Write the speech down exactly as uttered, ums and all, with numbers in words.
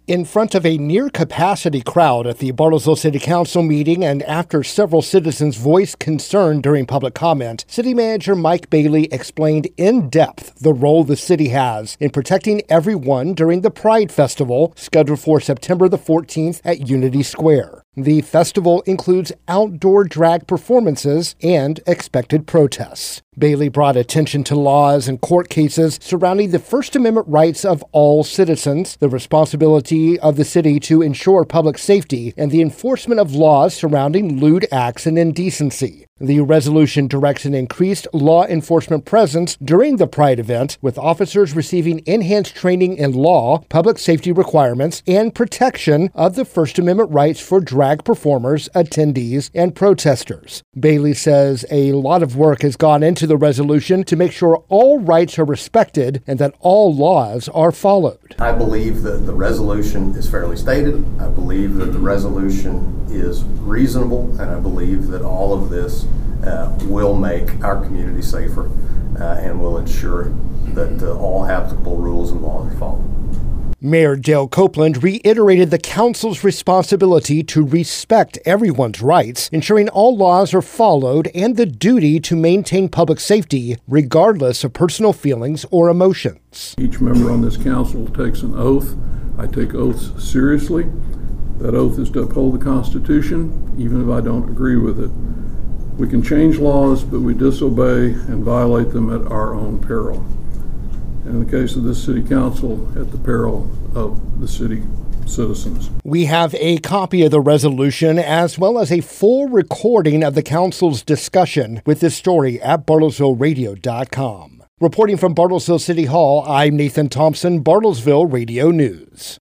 In front of a near-capacity crowd at the Bartlesville City Council meeting and after several citizens voiced concern during public comment, City Manager Mike Bailey explained in depth the role the city has in protecting everyone during the Pride Festival, scheduled for September the fourteenth at Unity Square. The festival includes outdoor drag performances and expected protests. Bailey brought attention to laws and court cases surrounding the First Amendment rights of all citizens, the responsibility of the city to ensure public safety, and the enforcement of laws surrounding lewd acts and indecency. The resolution directs an increased law enforcement presence during the Pride event, with officers receiving enhanced training in law, public safety requirements, and protection of the First Amendment rights for drag performers, attendees, and protesters. Bailey says a lot of work has gone into the resolution to make sure all rights are respected and that all laws are followed. I believe that the resolution is fairly stated. I believe that the resolution is reasonable, and I believe that all of this uh, will make our community safer uh, and will ensure that uh, all applicable rules and laws are followed. Mayor Dale Copeland reiterated the council's responsibility to respect everyone's rights, ensuring all laws are followed, and the duty to maintain public safety, regardless of personal feelings or emotions. Each member on this council takes an oath. I take oaths seriously. That oath is to uphold the Constitution, even if I don't agree with it. We can change laws, but we disobey and violate them at our own peril. In the case of this city council, at the peril of the city citizens. We have a copy of the resolution as well as a full recording of the council's discussion with this story at Bartlesville Radio dot com. Reporting from Bartlesville City Hall, I'm Nathan Thompson, Bartlesville Radio News.